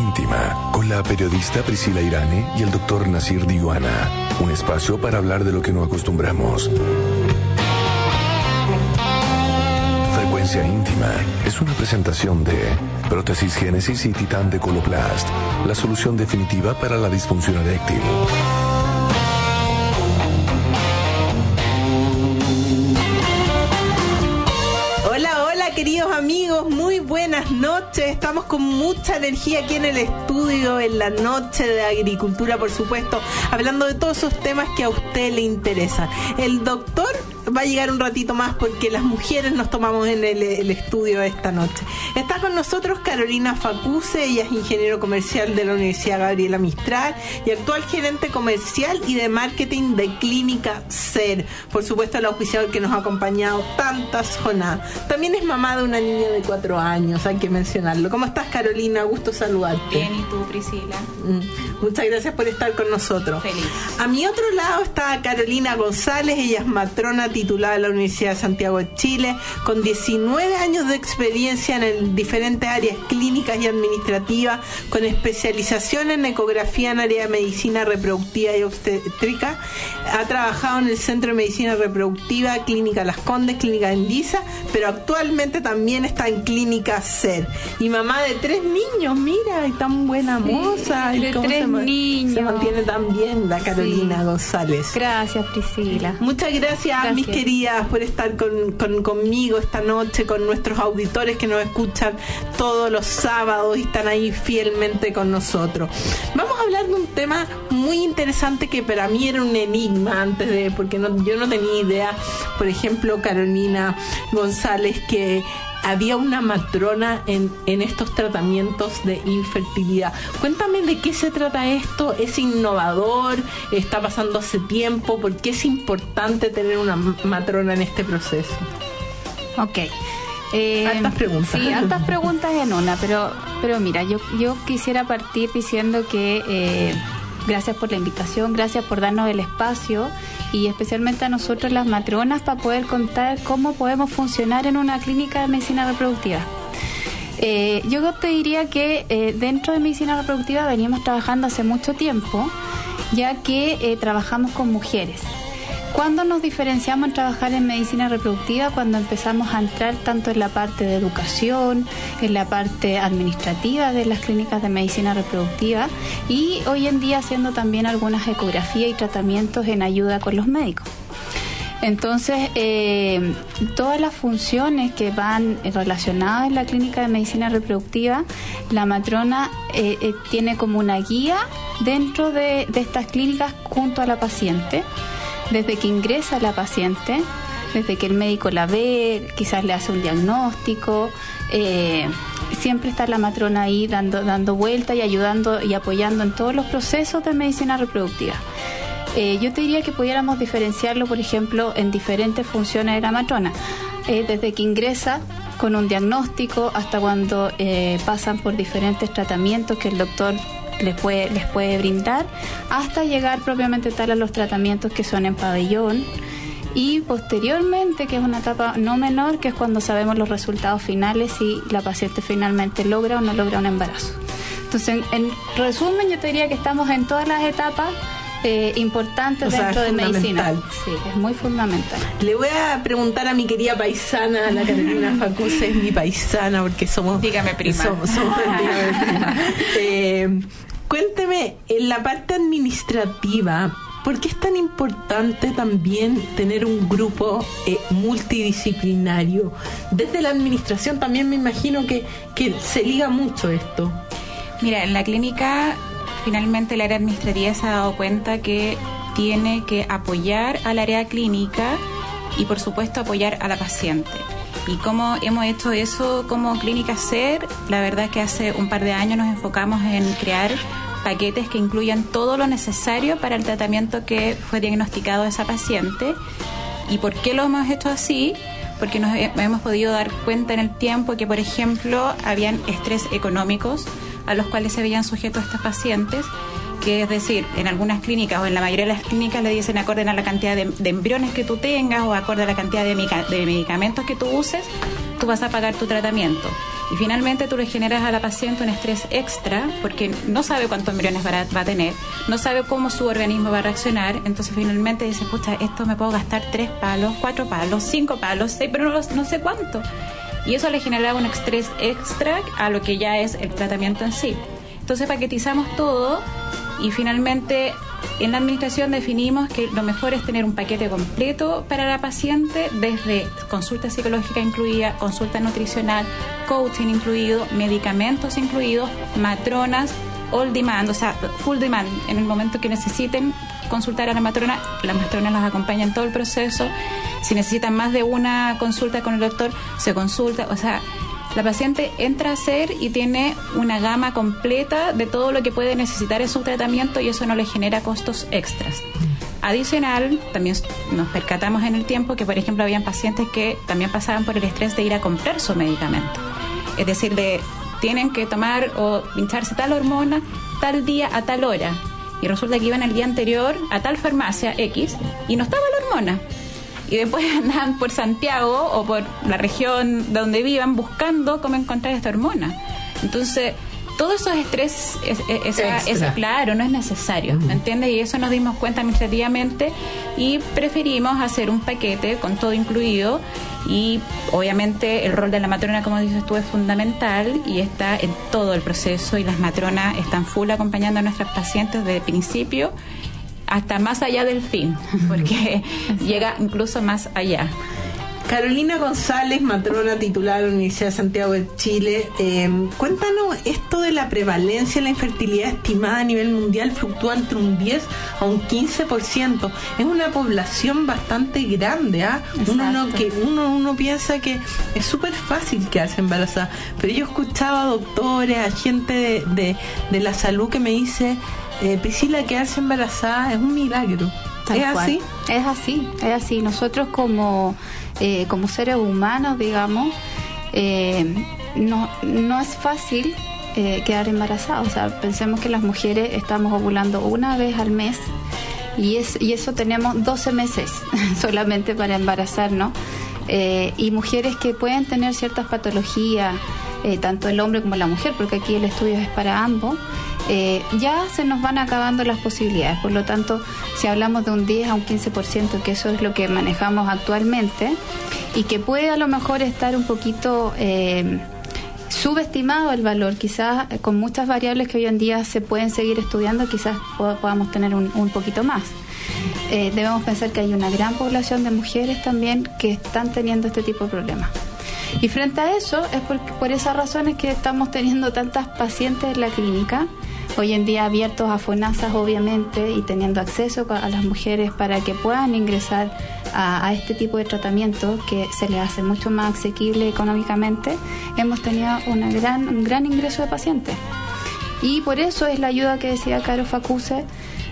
Íntima, con la periodista Priscila Irane y el doctor Nasir Diwana. Un espacio para hablar de lo que no acostumbramos. Frecuencia Íntima es una presentación de Prótesis Génesis y Titán de Coloplast, la solución definitiva para la disfunción eréctil. Queridos amigos, muy buenas noches. Estamos con mucha energía aquí en el estudio, en la noche de agricultura, por supuesto, hablando de todos esos temas que a usted le interesan. El doctor va a llegar un ratito más porque las mujeres nos tomamos en el estudio esta noche. Está con nosotros Carolina Facuse, ella es ingeniero comercial de la Universidad Gabriela Mistral y actual gerente comercial y de marketing de Clínica SER. Por supuesto, el auspiciador que nos ha acompañado tantas jornadas. También es mamá de una niña de 4 años, hay que mencionarlo. ¿Cómo estás, Carolina? Gusto saludarte. Bien, ¿y tú, Priscila? Muchas gracias por estar con nosotros. Feliz. A mi otro lado está Carolina González, ella es matrona titulada de la Universidad de Santiago de Chile, con 19 años de experiencia en diferentes áreas clínicas y administrativas, con especialización en ecografía en área de medicina reproductiva y obstétrica. Ha trabajado en el Centro de Medicina Reproductiva, Clínica Las Condes, Clínica Endisa, pero actualmente también está en Clínica SER. Y mamá de 3 niños, mira, y tan buena moza. De 3 niños. Se mantiene tan bien la Carolina González. Gracias, Priscila. Muchas gracias, mis queridas, por estar conmigo esta noche, con nuestros auditores que nos escuchan todos los sábados y están ahí fielmente con nosotros. Vamos a hablar de un tema muy interesante que para mí era un enigma antes de, porque yo no tenía idea, por ejemplo, Carolina González, que había una matrona en estos tratamientos de infertilidad. Cuéntame de qué se trata esto. ¿Es innovador? ¿Está pasando hace tiempo? ¿Por qué es importante tener una matrona en este proceso? Ok. Hartas preguntas. Sí, hartas preguntas en una, pero mira, yo quisiera partir diciendo que gracias por la invitación, gracias por darnos el espacio y especialmente a nosotros las matronas para poder contar cómo podemos funcionar en una clínica de medicina reproductiva. Yo te diría que dentro de medicina reproductiva venimos trabajando hace mucho tiempo, ya que trabajamos con mujeres. ¿Cuándo nos diferenciamos en trabajar en medicina reproductiva? Cuando empezamos a entrar tanto en la parte de educación, en la parte administrativa de las clínicas de medicina reproductiva y hoy en día haciendo también algunas ecografías y tratamientos en ayuda con los médicos. Entonces, todas las funciones que van relacionadas en la clínica de medicina reproductiva, la matrona tiene como una guía dentro de estas clínicas junto a la paciente. Desde que ingresa la paciente, desde que el médico la ve, quizás le hace un diagnóstico, siempre está la matrona ahí dando vuelta y ayudando y apoyando en todos los procesos de medicina reproductiva. Yo te diría que pudiéramos diferenciarlo, por ejemplo, en diferentes funciones de la matrona. Desde que ingresa con un diagnóstico hasta cuando pasan por diferentes tratamientos que el doctor les puede brindar, hasta llegar propiamente tal a los tratamientos que son en pabellón y posteriormente, que es una etapa no menor, que es cuando sabemos los resultados finales si la paciente finalmente logra o no logra un embarazo. Entonces, en resumen, yo te diría que estamos en todas las etapas importantes dentro de medicina. Sí, es muy fundamental. Le voy a preguntar a mi querida paisana, a la Carolina Facuse, es mi paisana porque somos... Dígame, prima. Dígame, prima. Cuénteme, en la parte administrativa, ¿por qué es tan importante también tener un grupo multidisciplinario? Desde la administración también me imagino que se liga mucho esto. Mira, en la clínica, finalmente el área administrativa se ha dado cuenta que tiene que apoyar al área clínica y, por supuesto, apoyar a la paciente. ¿Y cómo hemos hecho eso como Clínica SER? La verdad es que hace un par de años nos enfocamos en crear paquetes que incluyan todo lo necesario para el tratamiento que fue diagnosticado a esa paciente. ¿Y por qué lo hemos hecho así? Porque nos hemos podido dar cuenta en el tiempo que, por ejemplo, habían estrés económicos a los cuales se veían sujetos estas pacientes, que es decir, en algunas clínicas o en la mayoría de las clínicas le dicen acorde a la cantidad de embriones que tú tengas o acorde a la cantidad de medicamentos que tú uses, tú vas a pagar tu tratamiento. y finalmente tú le generas a la paciente un estrés extra porque no sabe cuántos embriones va a tener, no sabe cómo su organismo va a reaccionar, entonces finalmente dice, pucha, esto me puedo gastar 3 palos, 4 palos, 5 palos, 6, pero no sé cuánto. Y eso le genera un estrés extra a lo que ya es el tratamiento en sí. Entonces paquetizamos todo y finalmente en la administración definimos que lo mejor es tener un paquete completo para la paciente, desde consulta psicológica incluida, consulta nutricional, coaching incluido, medicamentos incluidos, matronas, all demand, o sea, full demand. En el momento que necesiten consultar a la matrona, las matronas las acompañan en todo el proceso. Si necesitan más de una consulta con el doctor, se consulta, o sea, la paciente entra a hacer y tiene una gama completa de todo lo que puede necesitar en su tratamiento y eso no le genera costos extras. Adicional, también nos percatamos en el tiempo que, por ejemplo, habían pacientes que también pasaban por el estrés de ir a comprar su medicamento. Es decir, tienen que tomar o pincharse tal hormona tal día a tal hora. Y resulta que iban el día anterior a tal farmacia X y no estaba la hormona. Y después andaban por Santiago o por la región donde vivan buscando cómo encontrar esta hormona. Entonces, todos esos estrés, claro, no es necesario, ¿me entiendes? Y eso nos dimos cuenta administrativamente y preferimos hacer un paquete con todo incluido. Y obviamente el rol de la matrona, como dices tú, es fundamental y está en todo el proceso, y las matronas están full acompañando a nuestras pacientes desde el principio hasta más allá del fin, porque llega incluso más allá. Carolina González, matrona titular de la Universidad de Santiago de Chile, cuéntanos esto de la prevalencia de la infertilidad estimada a nivel mundial fluctúa entre un 10 a un 15%. Es una población bastante grande, ¿ah? Uno piensa que es súper fácil quedarse embarazada, pero yo escuchaba a doctores, a gente de la salud que me dice, Priscila, quedarse embarazada es un milagro. ¿Es así? Es así. Nosotros como seres humanos, digamos, no es fácil quedar embarazados. O sea, pensemos que las mujeres estamos ovulando una vez al mes y eso tenemos 12 meses solamente para embarazarnos. Y mujeres que pueden tener ciertas patologías, tanto el hombre como la mujer, porque aquí el estudio es para ambos, ya se nos van acabando las posibilidades. Por lo tanto, si hablamos de un 10 a un 15%, que eso es lo que manejamos actualmente, y que puede a lo mejor estar un poquito subestimado el valor, quizás con muchas variables que hoy en día se pueden seguir estudiando, quizás podamos tener un poquito más. Debemos pensar que hay una gran población de mujeres también que están teniendo este tipo de problemas. Y frente a eso, es por esas razones que estamos teniendo tantas pacientes en la clínica, hoy en día abiertos a FONASA, obviamente, y teniendo acceso a las mujeres para que puedan ingresar a este tipo de tratamiento que se les hace mucho más asequible económicamente. Hemos tenido un gran ingreso de pacientes. Y por eso es la ayuda que decía Caro Facuse,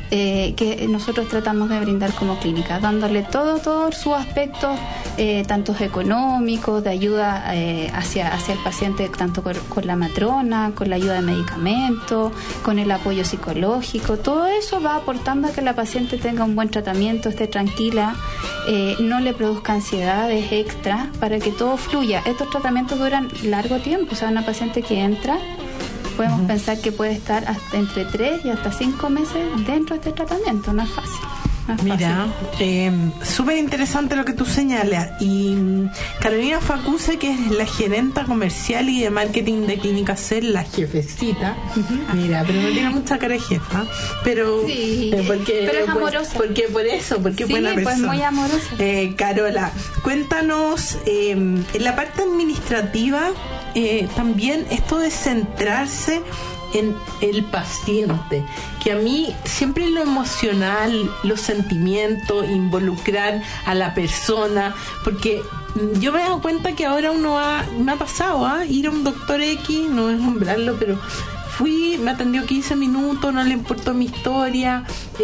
que nosotros tratamos de brindar como clínica, dándole todos sus aspectos, tanto económicos, de ayuda hacia el paciente, tanto con la matrona, con la ayuda de medicamentos, con el apoyo psicológico. Todo eso va aportando a que la paciente tenga un buen tratamiento, esté tranquila, no le produzca ansiedades extra, para que todo fluya. Estos tratamientos duran largo tiempo, o sea, una paciente que entra, podemos pensar que puede estar hasta entre 3 y hasta 5 meses dentro de este tratamiento. No es fácil. Mira, súper interesante lo que tú señalas. Y Carolina Facuse, que es la gerenta comercial y de marketing de Clínica C, la jefecita. Mira, pero no tiene mucha cara de jefa. Pero, sí, pero es amorosa. Porque es buena persona. Pues muy amorosa. Carola, cuéntanos, en la parte administrativa, también esto de centrarse en el paciente, que a mí siempre lo emocional, los sentimientos, involucrar a la persona, porque yo me he dado cuenta que ahora me ha pasado ir a un doctor X, no voy a nombrarlo, pero me atendió 15 minutos, no le importó mi historia,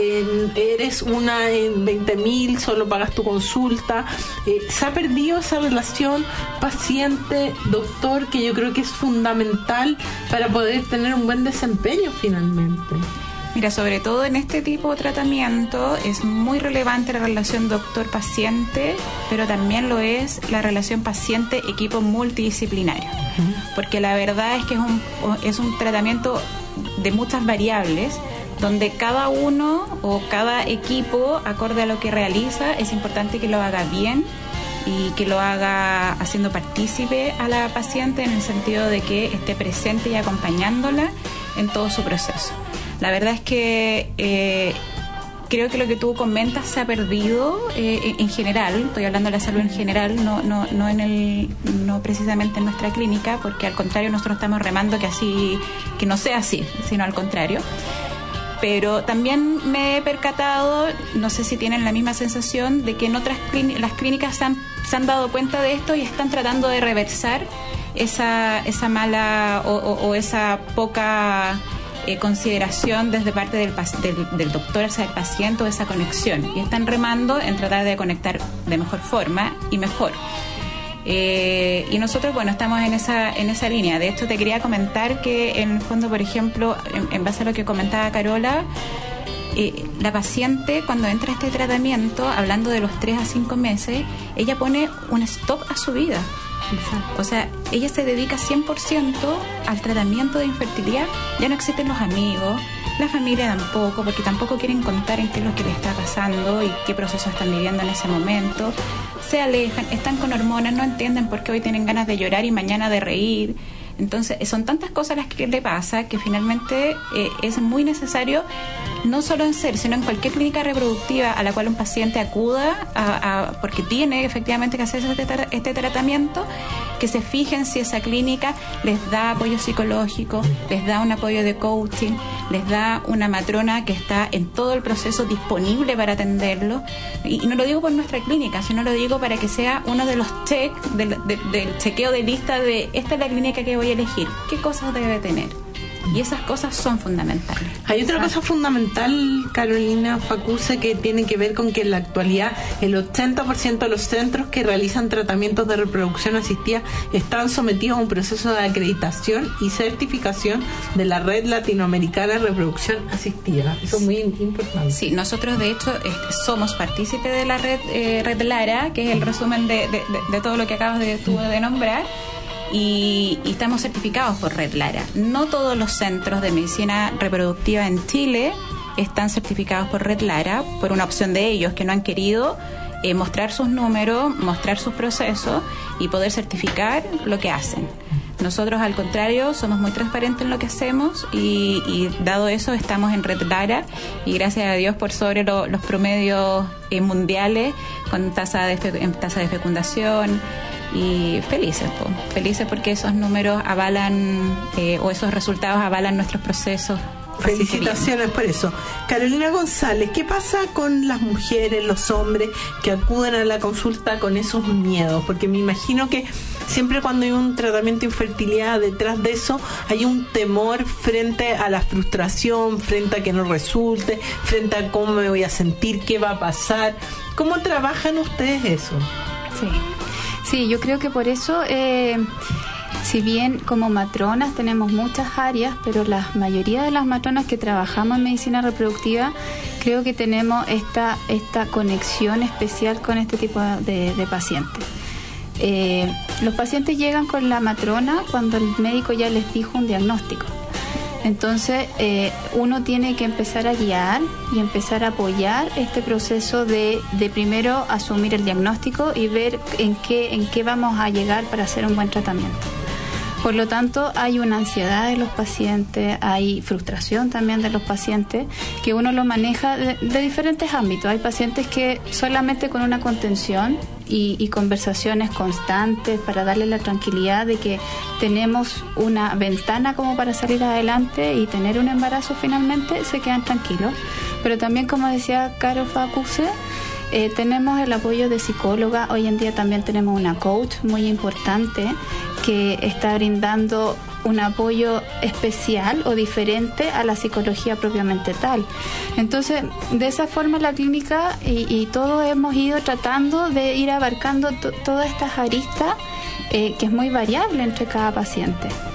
eres una en 20.000, solo pagas tu consulta. Se ha perdido esa relación paciente-doctor, que yo creo que es fundamental para poder tener un buen desempeño finalmente. Mira, sobre todo en este tipo de tratamiento es muy relevante la relación doctor-paciente, pero también lo es la relación paciente-equipo multidisciplinario, porque la verdad es que es un tratamiento de muchas variables, donde cada uno o cada equipo, acorde a lo que realiza, es importante que lo haga bien y que lo haga haciendo partícipe a la paciente, en el sentido de que esté presente y acompañándola en todo su proceso. La verdad es que creo que lo que tú comentas se ha perdido en general. Estoy hablando de la salud en general, no precisamente en nuestra clínica, porque al contrario nosotros estamos remando que no sea así, sino al contrario. Pero también me he percatado, no sé si tienen la misma sensación, de que en otras las clínicas se han dado cuenta de esto y están tratando de reversar esa mala o esa poca consideración desde parte del doctor hacia el paciente, o esa conexión, y están remando en tratar de conectar de mejor forma y mejor. Y nosotros, bueno, estamos en esa línea. De hecho, te quería comentar que en el fondo, por ejemplo, en base a lo que comentaba Carola, la paciente, cuando entra a este tratamiento, hablando de los 3 a 5 meses, ella pone un stop a su vida. Exacto. O sea, ella se dedica 100% al tratamiento de infertilidad. Ya no existen los amigos, la familia tampoco, porque tampoco quieren contar en qué es lo que le está pasando y qué proceso están viviendo en ese momento. Se alejan, están con hormonas, no entienden por qué hoy tienen ganas de llorar y mañana de reír. Entonces, son tantas cosas las que le pasa que finalmente es muy necesario, no solo en SER, sino en cualquier clínica reproductiva a la cual un paciente acuda porque tiene efectivamente que hacer este tratamiento, que se fijen si esa clínica les da apoyo psicológico, les da un apoyo de coaching, les da una matrona que está en todo el proceso disponible para atenderlo. Y no lo digo por nuestra clínica, sino lo digo para que sea uno de los checks del chequeo de lista de esta es la clínica que voy a elegir, qué cosas debe tener. Y esas cosas son fundamentales. Hay otra cosa fundamental, Carolina Facuse, que tiene que ver con que en la actualidad el 80% de los centros que realizan tratamientos de reproducción asistida están sometidos a un proceso de acreditación y certificación de la Red Latinoamericana de Reproducción Asistida. Eso es muy importante. Sí, nosotros de hecho somos partícipes de la Red Lara, que es el resumen de todo lo que acabas de nombrar. Y estamos certificados por Red Lara. No todos los centros de medicina reproductiva en Chile están certificados por Red Lara, por una opción de ellos que no han querido mostrar sus números, mostrar sus procesos y poder certificar lo que hacen. Nosotros, al contrario, somos muy transparentes en lo que hacemos y dado eso estamos en Red Lara, y gracias a Dios por sobre los promedios mundiales, con tasa de fecundación. Y felices porque esos números avalan o esos resultados avalan nuestros procesos. Felicitaciones por eso. Carolina González, ¿qué pasa con las mujeres, los hombres que acuden a la consulta con esos miedos? Porque me imagino que siempre cuando hay un tratamiento de infertilidad, detrás de eso hay un temor frente a la frustración, frente a que no resulte, frente a cómo me voy a sentir, qué va a pasar. ¿Cómo trabajan ustedes eso? Sí, yo creo que por eso, si bien como matronas tenemos muchas áreas, pero la mayoría de las matronas que trabajamos en medicina reproductiva, creo que tenemos esta conexión especial con este tipo de pacientes. Los pacientes llegan con la matrona cuando el médico ya les dijo un diagnóstico. Entonces, uno tiene que empezar a guiar y empezar a apoyar este proceso de primero asumir el diagnóstico y ver en qué vamos a llegar para hacer un buen tratamiento. Por lo tanto, hay una ansiedad de los pacientes, hay frustración también de los pacientes, que uno lo maneja de diferentes ámbitos. Hay pacientes que solamente con una contención y conversaciones constantes para darle la tranquilidad de que tenemos una ventana como para salir adelante y tener un embarazo finalmente, se quedan tranquilos. Pero también, como decía Caro Facuse, tenemos el apoyo de psicóloga. Hoy en día también tenemos una coach muy importante que está brindando un apoyo especial o diferente a la psicología propiamente tal. Entonces, de esa forma la clínica y todos hemos ido tratando de ir abarcando todas estas aristas que es muy variable entre cada paciente.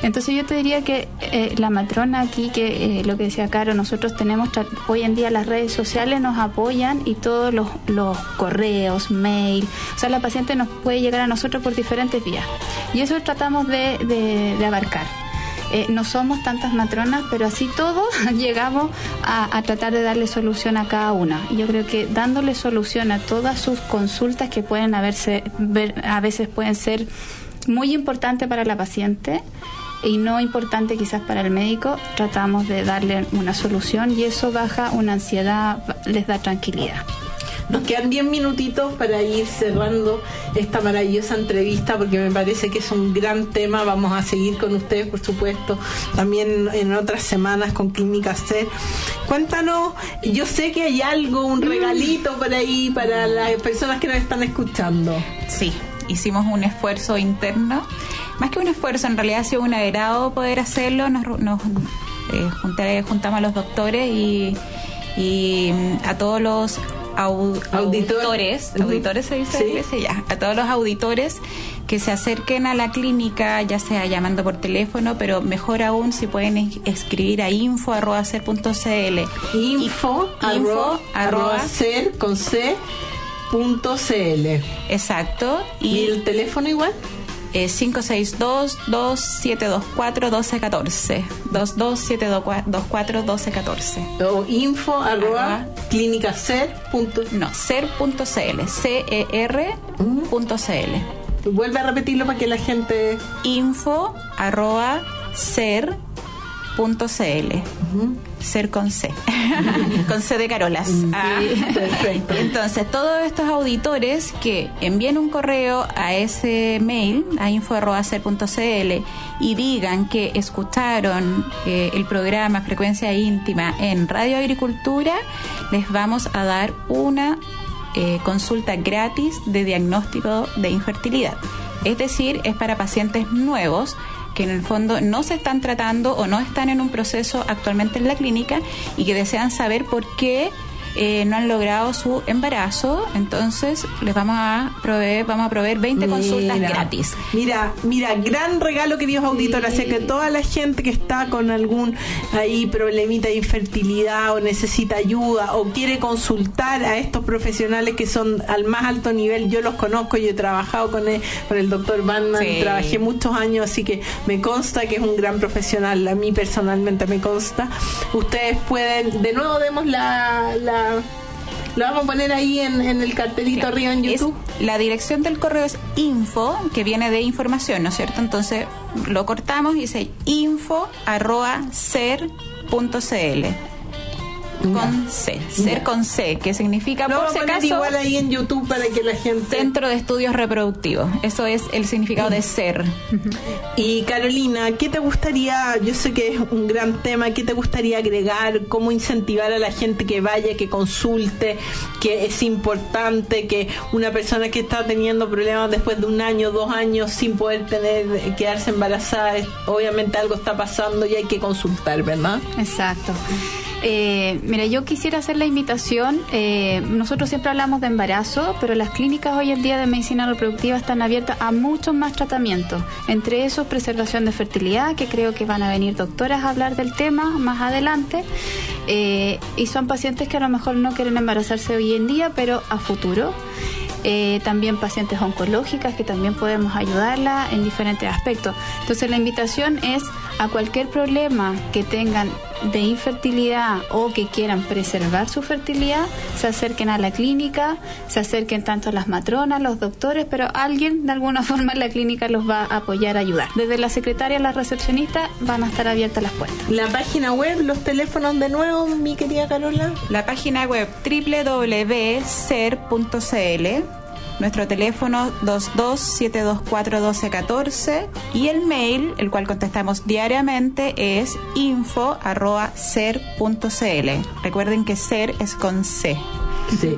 Entonces yo te diría que la matrona aquí, que lo que decía Caro, nosotros tenemos hoy en día las redes sociales nos apoyan y todos los correos, mail, o sea, la paciente nos puede llegar a nosotros por diferentes vías y eso tratamos de abarcar. No somos tantas matronas, pero así todos llegamos a tratar de darle solución a cada una. Y yo creo que dándole solución a todas sus consultas que pueden a veces pueden ser muy importantes para la paciente y no importante quizás para el médico, tratamos de darle una solución y eso baja una ansiedad, les da tranquilidad. Nos quedan 10 minutitos para ir cerrando esta maravillosa entrevista porque me parece que es un gran tema. Vamos a seguir con ustedes, por supuesto, también en otras semanas con Clínica SER. Cuéntanos, yo sé que hay algo, un regalito por ahí para las personas que nos están escuchando. Sí, hicimos un esfuerzo interno. Más que un esfuerzo, en realidad ha sido un agrado poder hacerlo. Nos juntamos a los doctores y a todos los auditores se dice, sí. Ya, a todos los auditores que se acerquen a la clínica, ya sea llamando por teléfono, pero mejor aún si pueden escribir a info@ser.cl. info@ser.cl. Exacto. ¿Y el teléfono igual? 562-2724-1214 22-724-1214 o info@clinicaser. No, ser.cl CER.cl. Vuelve a repetirlo para que la gente... info@ser.cl. Ser con C. Con C de Carolas. Sí, perfecto. Entonces, todos estos auditores que envíen un correo a ese mail, a info@ser.cl, y digan que escucharon el programa Frecuencia Íntima en Radio Agricultura, les vamos a dar una consulta gratis de diagnóstico de infertilidad. Es decir, es para pacientes nuevos que en el fondo no se están tratando o no están en un proceso actualmente en la clínica y que desean saber por qué no han logrado su embarazo. Entonces les vamos a proveer 20 consultas gratis. Mira, gran regalo, queridos auditores. Así que toda la gente que está con algún problemita de infertilidad o necesita ayuda o quiere consultar a estos profesionales que son al más alto nivel, yo los conozco, yo he trabajado con el doctor Bandman, trabajé muchos años, así que me consta que es un gran profesional. A mí personalmente me consta. Ustedes pueden, de nuevo demos lo vamos a poner ahí en el cartelito arriba en YouTube. La dirección del correo es info, que viene de información, ¿no es cierto? Entonces lo cortamos y dice info@ser.cl. Con C, ser con C, que significa, por si acaso, igual ahí en YouTube para que la gente... Centro de Estudios Reproductivos. Eso es el significado de ser. Y Carolina, ¿qué te gustaría? Yo sé que es un gran tema. ¿Qué te gustaría agregar? ¿Cómo incentivar a la gente que vaya, que consulte? Que es importante que una persona que está teniendo problemas después de 1 año, 2 años sin poder quedarse embarazada, obviamente algo está pasando y hay que consultar, ¿verdad? Exacto. Mira, yo quisiera hacer la invitación. Nosotros siempre hablamos de embarazo, pero las clínicas hoy en día de medicina reproductiva están abiertas a muchos más tratamientos. Entre esos, preservación de fertilidad, que creo que van a venir doctoras a hablar del tema más adelante. Y son pacientes que a lo mejor no quieren embarazarse hoy en día, pero a futuro. También pacientes oncológicas, que también podemos ayudarla en diferentes aspectos. Entonces la invitación es a cualquier problema que tengan de infertilidad o que quieran preservar su fertilidad, se acerquen a la clínica, se acerquen tanto a las matronas, los doctores, pero alguien de alguna forma en la clínica los va a apoyar, a ayudar. Desde la secretaria a la recepcionista van a estar abiertas las puertas. La página web, los teléfonos de nuevo, mi querida Carola. La página web www.ser.cl. Nuestro teléfono 22-724-1214 y el mail, el cual contestamos diariamente, es info@ser.cl. Recuerden que ser es con C. Sí.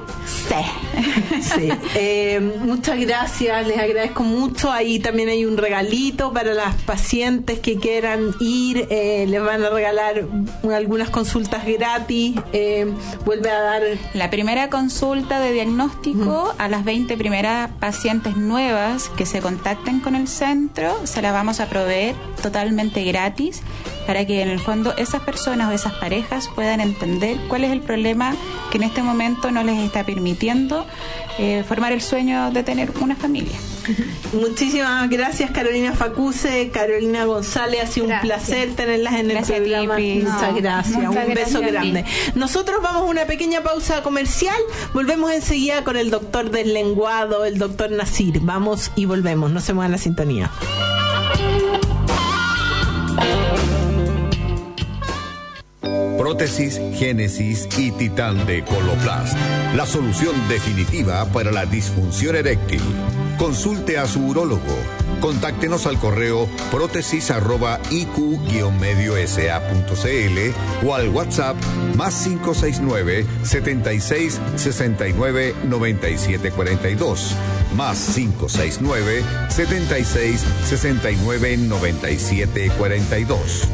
Muchas gracias, les agradezco mucho. Ahí también hay un regalito para las pacientes que quieran ir. Les van a regalar algunas consultas gratis. Vuelve a dar la primera consulta de diagnóstico a las 20 primeras pacientes nuevas que se contacten con el centro. Se la vamos a proveer totalmente gratis para que en el fondo esas personas o esas parejas puedan entender cuál es el problema que en este momento no les está permitiendo formar el sueño de tener una familia. Muchísimas gracias, Carolina Facuse, Carolina González, ha sido un placer tenerlas en el programa. Muchas gracias, un beso grande. Nosotros vamos a una pequeña pausa comercial, volvemos enseguida con el doctor del lenguado, el doctor Nasir. Vamos y volvemos, no se muevan la sintonía. Prótesis, Génesis y Titán de Coloplast. La solución definitiva para la disfunción eréctil. Consulte a su urólogo. Contáctenos al correo prótesis@iq-mediosa.cl o al WhatsApp +569 76 69 97 42 +569 76 69 97 42.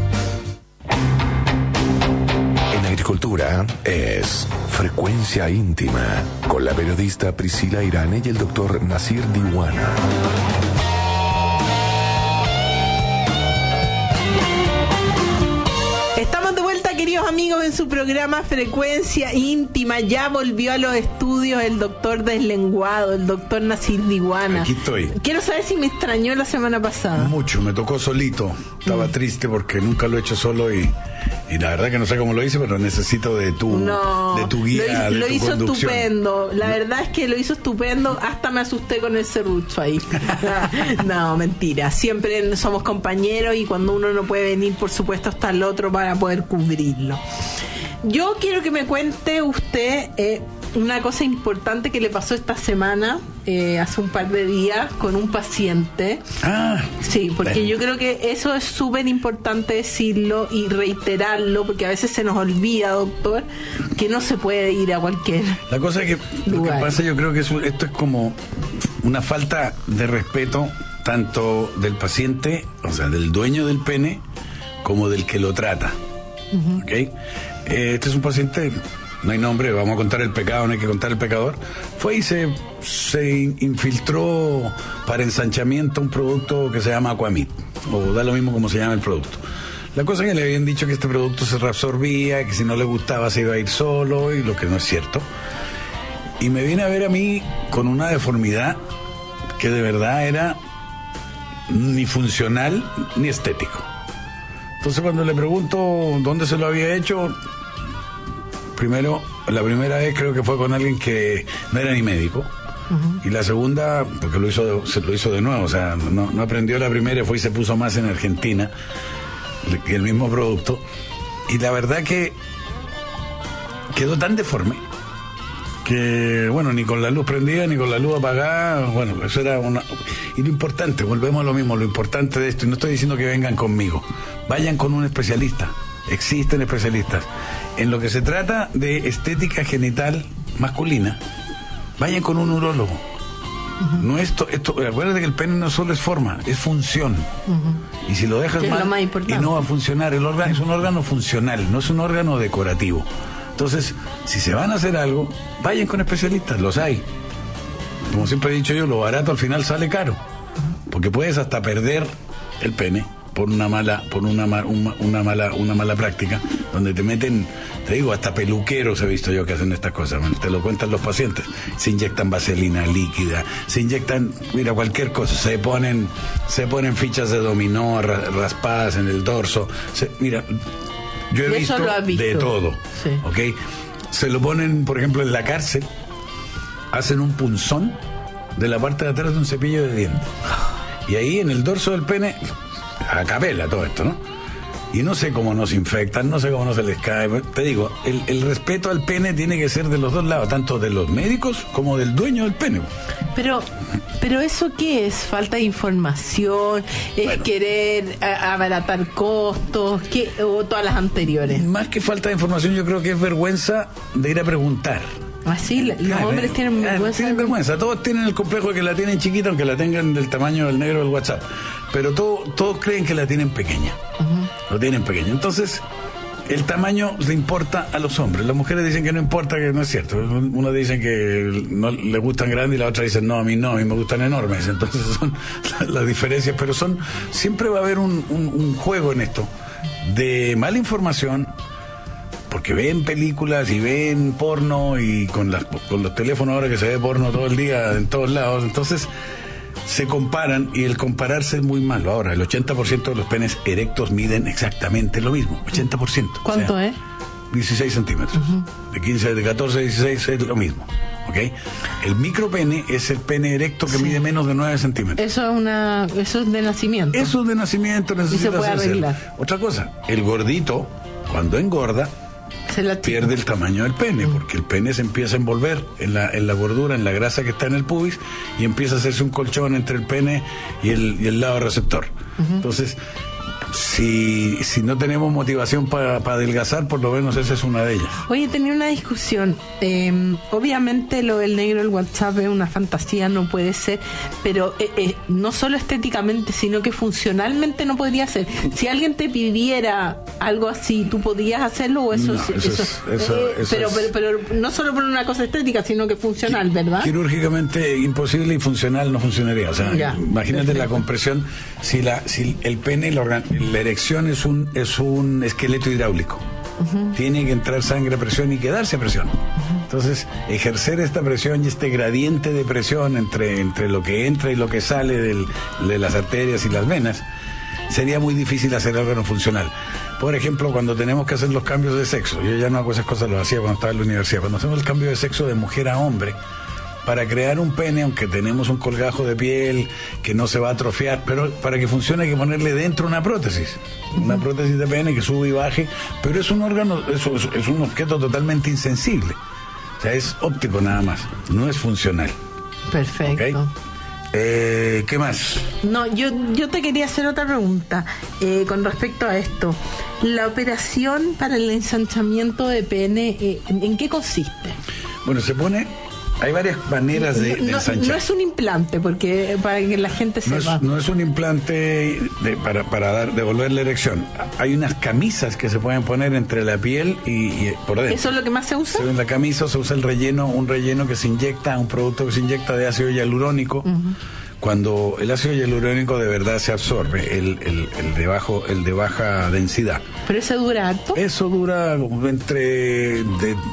Agricultura es Frecuencia Íntima con la periodista Priscila Irane y el doctor Nasir Diwana. Estamos de vuelta, queridos amigos, en su programa Frecuencia Íntima. Ya volvió a los estudios el doctor del lenguado, el doctor Nasir Diwana. Aquí estoy. Quiero saber si me extrañó la semana pasada. Mucho, me tocó solito. Estaba triste porque nunca lo he hecho solo y la verdad que no sé cómo lo hice, pero necesito de tu guía, lo tu hizo conducción. Estupendo. La verdad es que lo hizo estupendo. Hasta me asusté con el serrucho ahí. No, mentira. Siempre somos compañeros y cuando uno no puede venir, por supuesto, está el otro para poder cubrirlo. Yo quiero que me cuente usted una cosa importante que le pasó esta semana, hace un par de días, con un paciente. Sí, porque yo creo que eso es súper importante decirlo y reiterarlo, porque a veces se nos olvida, doctor, que no se puede ir a cualquier La cosa es que lo que pasa, yo creo que esto es como una falta de respeto tanto del paciente, o sea, del dueño del pene, como del que lo trata. ¿Okay? Este es un paciente, no hay nombre, vamos a contar el pecado, no hay que contar el pecador. Fue y se infiltró para ensanchamiento un producto que se llama Aquamid, o da lo mismo como se llama el producto. La cosa es que le habían dicho que este producto se reabsorbía, que si no le gustaba se iba a ir solo, y lo que no es cierto. Y me viene a ver a mí con una deformidad que de verdad era ni funcional ni estético. Entonces cuando le pregunto dónde se lo había hecho, la primera vez creo que fue con alguien que no era ni médico, y la segunda, porque se lo hizo de nuevo, o sea, no aprendió la primera, fue y se puso más en Argentina, el mismo producto, y la verdad que quedó tan deforme que, bueno, ni con la luz prendida ni con la luz apagada, bueno, eso era y lo importante, volvemos a lo mismo, lo importante de esto, y no estoy diciendo que vengan conmigo, vayan con un especialista, existen especialistas. En lo que se trata de estética genital masculina, vayan con un urólogo. No esto, acuérdate que el pene no solo es forma, es función. Y si lo dejas mal, y no va a funcionar, el órgano es un órgano funcional, no es un órgano decorativo. Entonces, si se van a hacer algo, vayan con especialistas, los hay. Como siempre he dicho yo, lo barato al final sale caro, porque puedes hasta perder el pene por una mala práctica, donde te meten, te digo, hasta peluqueros he visto yo que hacen estas cosas, te lo cuentan los pacientes, se inyectan vaselina líquida, se inyectan, mira, cualquier cosa, se ponen fichas de dominó raspadas en el dorso, mira, yo he visto de todo, sí. ¿Ok? Se lo ponen, por ejemplo, en la cárcel, hacen un punzón de la parte de atrás de un cepillo de dientes, y ahí en el dorso del pene, a capela todo esto, ¿no? Y no sé cómo nos infectan, no sé cómo no se les cae. Te digo, el respeto al pene tiene que ser de los dos lados, tanto de los médicos como del dueño del pene. Pero ¿eso qué es? ¿Falta de información? ¿Es querer abaratar costos? ¿O todas las anteriores? Más que falta de información, yo creo que es vergüenza de ir a preguntar. Así, los hombres tienen vergüenza. Tienen vergüenza, todos tienen el complejo de que la tienen chiquita, aunque la tengan del tamaño del negro del WhatsApp. Pero todos creen que la tienen pequeña. Lo tienen pequeña. Entonces, el tamaño le importa a los hombres. Las mujeres dicen que no importa, que no es cierto. Uno dicen que no le gustan grandes y la otra dicen no, a mí me gustan enormes. Entonces son las diferencias, pero siempre va a haber un juego en esto de mala información, porque ven películas y ven porno, y con los teléfonos ahora que se ve porno todo el día en todos lados, entonces se comparan, y el compararse es muy malo. Ahora, el 80% de los penes erectos miden exactamente lo mismo, 80%. ¿Cuánto es? 16 centímetros. De 15, de 14 a 16 es lo mismo. ¿Ok? El micropene es el pene erecto que mide menos de 9 centímetros. Eso es de nacimiento. Eso es de nacimiento, necesita y se puede arreglar. hacer. Otra cosa, el gordito, cuando engorda, pierde el tamaño del pene, porque el pene se empieza a envolver en la gordura, en la grasa que está en el pubis, y empieza a hacerse un colchón entre el pene y el lado receptor. Entonces, si no tenemos motivación para adelgazar, por lo menos esa es una de ellas. Oye, tenía una discusión. Obviamente lo del negro del WhatsApp es una fantasía, no puede ser, pero no solo estéticamente, sino que funcionalmente no podría ser. Si alguien te pidiera algo así, ¿tú podías hacerlo? O eso, pero no solo por una cosa estética, sino que funcional, ¿verdad? Quirúrgicamente imposible, y funcional no funcionaría. O sea, imagínate, perfecto, la compresión. Si el pene, la erección es un esqueleto hidráulico. Tiene que entrar sangre a presión y quedarse a presión. Entonces, ejercer esta presión y este gradiente de presión entre lo que entra y lo que sale de las arterias y las venas, sería muy difícil hacer órgano funcional. Por ejemplo, cuando tenemos que hacer los cambios de sexo, yo ya no hago esas cosas, lo hacía cuando estaba en la universidad. Cuando hacemos el cambio de sexo de mujer a hombre, para crear un pene, aunque tenemos un colgajo de piel que no se va a atrofiar, pero para que funcione hay que ponerle dentro una prótesis de pene que sube y baje, pero es un órgano, es un objeto totalmente insensible. O sea, es óptico nada más, no es funcional. Perfecto. ¿Okay? ¿Qué más? No, yo te quería hacer otra pregunta con respecto a esto. La operación para el ensanchamiento de pene, ¿en qué consiste? Bueno, hay varias maneras de ensanchar. No es un implante, porque para que la gente sepa. No es un implante para devolver la erección. Hay unas camisas que se pueden poner entre la piel y por dentro. ¿Eso es lo que más se usa? En la camisa se usa un relleno que se inyecta, un producto que se inyecta de ácido hialurónico. Cuando el ácido hialurónico de verdad se absorbe, el de baja densidad. ¿Pero eso dura harto? Eso dura de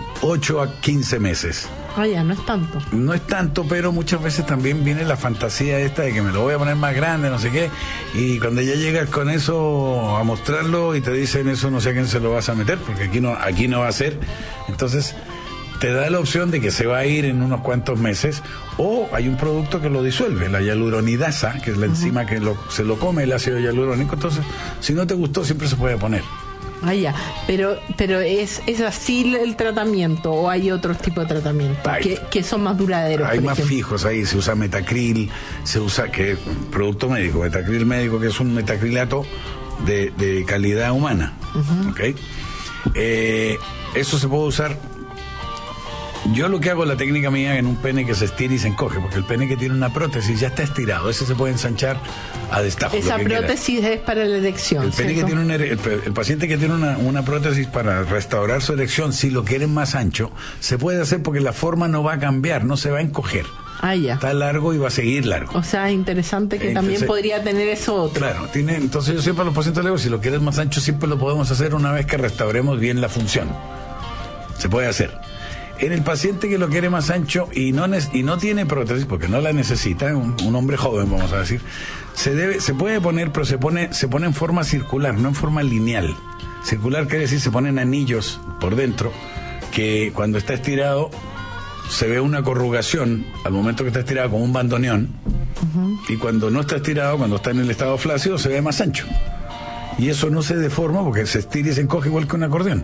8 a 15 meses. Ya, no es tanto. No es tanto, pero muchas veces también viene la fantasía esta de que me lo voy a poner más grande, no sé qué, y cuando ya llegas con eso a mostrarlo y te dicen eso, no sé a quién se lo vas a meter, porque aquí no va a ser. Entonces te da la opción de que se va a ir en unos cuantos meses, o hay un producto que lo disuelve, la hialuronidasa, que es la enzima que se lo come el ácido hialurónico. Entonces, si no te gustó, siempre se puede poner. Ya, pero ¿es así el tratamiento, o hay otros tipos de tratamiento que son más duraderos? Hay más fijos ahí, se usa metacril, que es producto médico, metacril médico, que es un metacrilato de calidad humana. ¿Okay? Eso se puede usar. Yo lo que hago, la técnica mía, en un pene que se estira y se encoge, porque el pene que tiene una prótesis ya está estirado, ese se puede ensanchar a destajo. Esa prótesis es para la erección. El pene que tiene el paciente que tiene una prótesis para restaurar su erección, si lo quieren más ancho, se puede hacer, porque la forma no va a cambiar, no se va a encoger. Ya. Está largo y va a seguir largo. O sea, interesante que también podría tener eso otro. Claro, entonces yo siempre a los pacientes les digo, si lo quieres más ancho, siempre lo podemos hacer una vez que restauremos bien la función. Se puede hacer. En el paciente que lo quiere más ancho y no tiene prótesis, porque no la necesita, un hombre joven, vamos a decir, se puede poner, pero se pone en forma circular, no en forma lineal. Circular quiere decir, se ponen anillos por dentro, que cuando está estirado se ve una corrugación al momento que está estirado, como un bandoneón, y cuando no está estirado, cuando está en el estado flácido, se ve más ancho. Y eso no se deforma porque se estira y se encoge igual que un acordeón.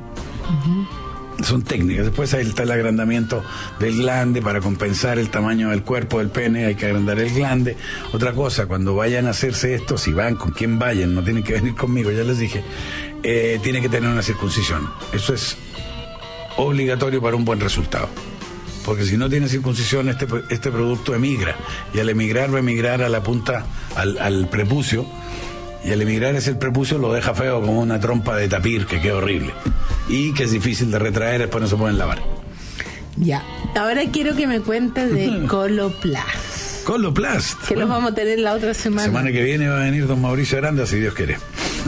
Son técnicas. Después ahí está el agrandamiento del glande para compensar el tamaño del cuerpo del pene, hay que agrandar el glande. Otra cosa, cuando vayan a hacerse esto, si van, con quien vayan, no tienen que venir conmigo, ya les dije, tiene que tener una circuncisión. Eso es obligatorio para un buen resultado. porque si no tiene circuncisión este producto emigra, y al emigrar va a emigrar a la punta, al prepucio, y al emigrar ese prepucio lo deja feo como una trompa de tapir que queda horrible y que es difícil de retraer, después no se pueden lavar. Ya, ahora quiero que me cuentes de Coloplast. Coloplast. Que los vamos a tener la otra semana. La semana que viene va a venir don Mauricio Aranda, si Dios quiere.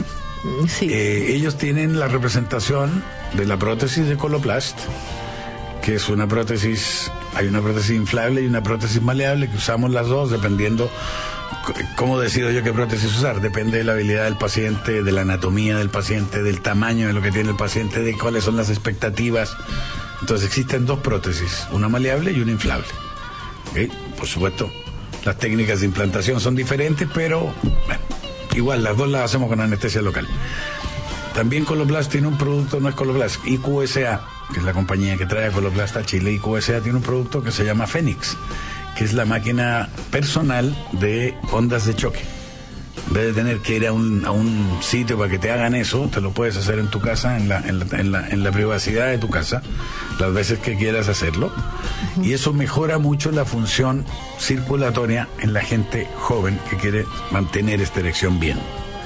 Sí. Ellos tienen la representación de la prótesis de Coloplast, que es una prótesis, hay una prótesis inflable y una prótesis maleable, que usamos las dos dependiendo. ¿Cómo decido yo qué prótesis usar? Depende de la habilidad del paciente, de la anatomía del paciente, del tamaño de lo que tiene el paciente, de cuáles son las expectativas. Entonces existen dos prótesis, una maleable y una inflable. ¿Okay? Por supuesto, las técnicas de implantación son diferentes, pero bueno, igual las dos las hacemos con anestesia local. También Coloplast tiene un producto, no es Coloplast, IQSA, que es la compañía que trae a Coloplast a Chile. IQSA tiene un producto que se llama Fénix, que es la máquina personal de ondas de choque. En vez de tener que ir a un sitio para que te hagan eso, te lo puedes hacer en tu casa, en la privacidad de tu casa, las veces que quieras hacerlo. Y eso mejora mucho la función circulatoria en la gente joven que quiere mantener esta erección bien.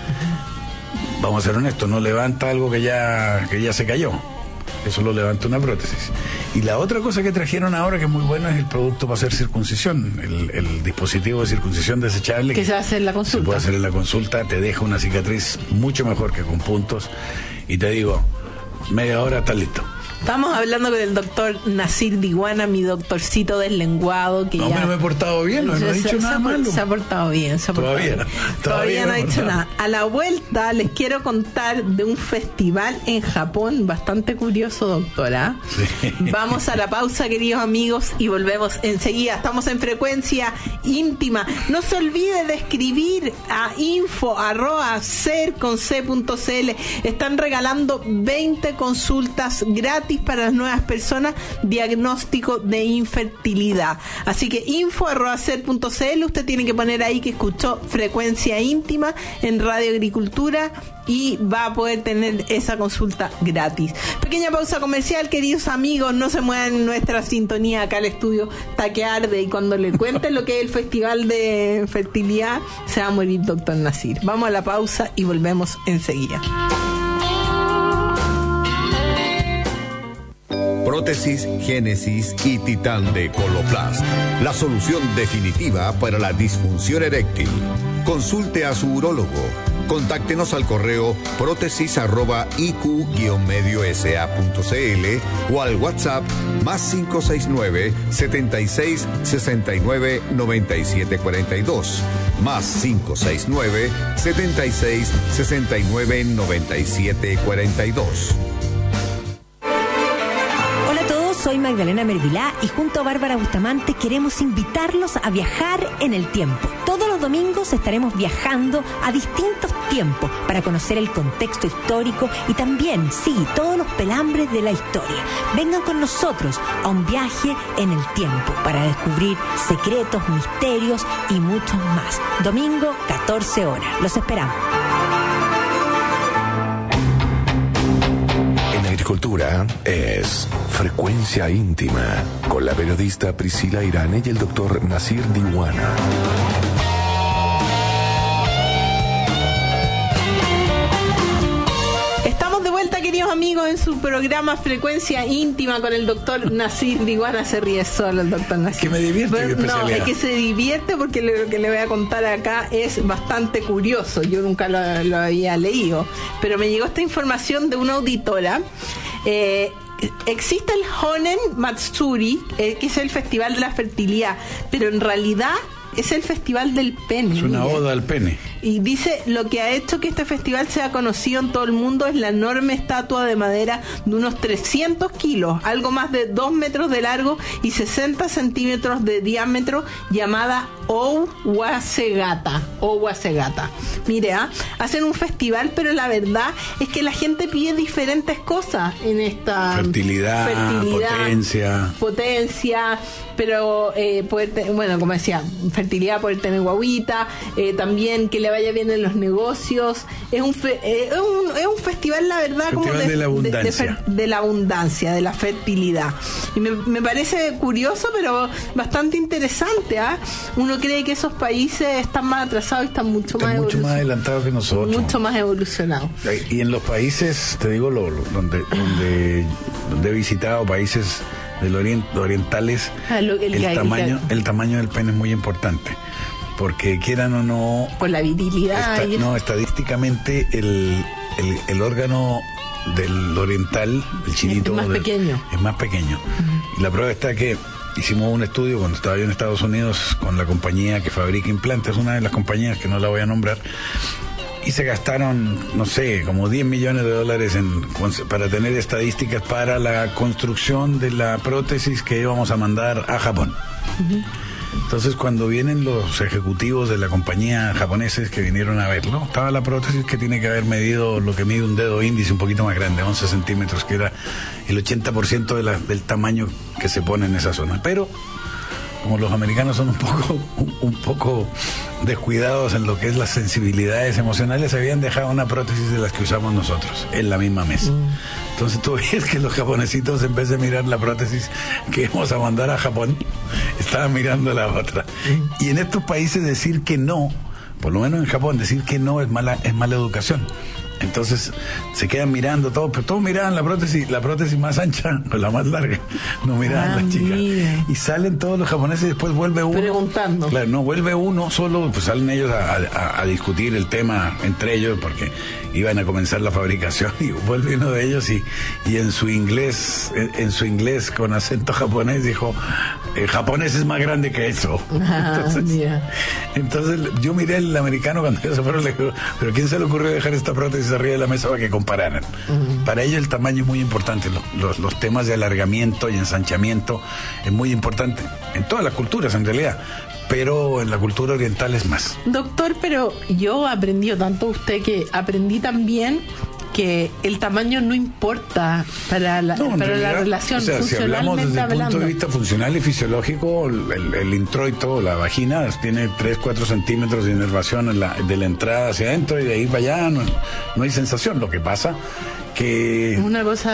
Vamos a ser honestos, no levanta algo que ya se cayó. Eso lo levanta una prótesis. Y la otra cosa que trajeron ahora, que es muy bueno, es el producto para hacer circuncisión, el dispositivo de circuncisión desechable. Que se hace en la consulta. Se puede hacer en la consulta, te deja una cicatriz mucho mejor que con puntos. Y te digo, media hora estás listo. Estamos hablando con el doctor Nasir Diwana, mi doctorcito del lenguado. Que no, ya... me he portado bien, no he dicho nada malo. Se ha portado bien. Todavía no ha dicho nada. A la vuelta les quiero contar de un festival en Japón, bastante curioso, doctora. Sí. Vamos a la pausa, queridos amigos, y volvemos enseguida. Estamos en Frecuencia Íntima. No se olvide de escribir a info@ser.cl. Están regalando 20 consultas gratis para las nuevas personas, diagnóstico de infertilidad. Así que info@ser.cl, usted tiene que poner ahí que escuchó Frecuencia Íntima en Radio Agricultura y va a poder tener esa consulta gratis. Pequeña pausa comercial, queridos amigos, no se muevan en nuestra sintonía acá al estudio Taque Arde, y cuando le cuente lo que es el Festival de Fertilidad se va a morir doctor Nasir. Vamos a la pausa y volvemos enseguida. Prótesis, génesis y titán de Coloplast. La solución definitiva para la disfunción eréctil. Consulte a su urólogo. Contáctenos al correo prótesis@iq-mediosa.cl o al WhatsApp +569 76 69 97 42 +569 76 69 97 42. Soy Magdalena Mervilá y junto a Bárbara Bustamante queremos invitarlos a viajar en el tiempo. Todos los domingos estaremos viajando a distintos tiempos para conocer el contexto histórico y también, sí, todos los pelambres de la historia. Vengan con nosotros a un viaje en el tiempo para descubrir secretos, misterios y muchos más. Domingo, 14 horas. Los esperamos. Agricultura es Frecuencia Íntima con la periodista Priscila Irane y el doctor Nasir Diwana. Estamos de vuelta, queridos amigos, en su programa Frecuencia Íntima con el doctor Nasir Diwana. Se ríe solo el doctor Nasir. Que me divierte. Pero, no, es que se divierte porque lo que le voy a contar acá es bastante curioso. Yo nunca lo había leído, pero me llegó esta información de una auditora. Existe el Honen Matsuri, que es el Festival de la Fertilidad, pero en realidad es el Festival del Pene. Es una oda al pene. Y dice, lo que ha hecho que este festival sea conocido en todo el mundo es la enorme estatua de madera de unos 300 kilos, algo más de 2 metros de largo y 60 centímetros de diámetro, llamada Owasegata. Mire, hacen un festival, pero la verdad es que la gente pide diferentes cosas en esta... Fertilidad, potencia, pero, bueno, como decía, fertilidad, poder tener guaguita, también que le vaya bien en los negocios. Es un festival, la verdad, festival como de la abundancia. De la abundancia, de la fertilidad. Y me parece curioso, pero bastante interesante. Uno cree que esos países están más atrasados y están mucho más adelantados que nosotros. Mucho más evolucionados. Y en los países, te digo, donde he visitado países del orientales, el tamaño del pene es muy importante, porque quieran o no, por la virilidad, estadísticamente el órgano del oriental, el chinito, es más pequeño. Y la prueba está que hicimos un estudio cuando estaba yo en Estados Unidos con la compañía que fabrica implantes, una de las compañías que no la voy a nombrar, y se gastaron, no sé, como $10 millones para tener estadísticas para la construcción de la prótesis que íbamos a mandar a Japón. Entonces, cuando vienen los ejecutivos de la compañía japoneses que vinieron a verlo, estaba la prótesis que tiene que haber medido lo que mide un dedo índice un poquito más grande, 11 centímetros, que era el 80% del tamaño que se pone en esa zona. Pero como los americanos son un poco descuidados en lo que es las sensibilidades emocionales, habían dejado una prótesis de las que usamos nosotros en la misma mesa. Entonces tú ves que los japonesitos, en vez de mirar la prótesis que íbamos a mandar a Japón, estaban mirando la otra. Y en estos países decir que no, por lo menos en Japón, decir que no es mala educación. Entonces se quedan mirando todos, pero todos miraban la prótesis más ancha o la más larga, no miraban la chica. Mira. Y salen todos los japoneses y después vuelve uno. Preguntando. Claro, no, vuelve uno solo, pues salen ellos a discutir el tema entre ellos porque iban a comenzar la fabricación, y vuelve uno de ellos y en su inglés con acento japonés dijo, el japonés es más grande que eso. Entonces yo miré al americano cuando ellos se fueron, le digo, pero ¿quién se le ocurrió dejar esta prótesis arriba de la mesa para que compararan? Para ellos el tamaño es muy importante, los temas de alargamiento y ensanchamiento es muy importante en todas las culturas en realidad, pero en la cultura oriental es más. Doctor, pero yo aprendí tanto usted que aprendí también que el tamaño no importa para la relación, o sea, si hablamos desde el punto de vista funcional y fisiológico, el introito, la vagina, tiene 3-4 centímetros de inervación de la entrada hacia adentro, y de ahí para allá no hay sensación. Lo que pasa que es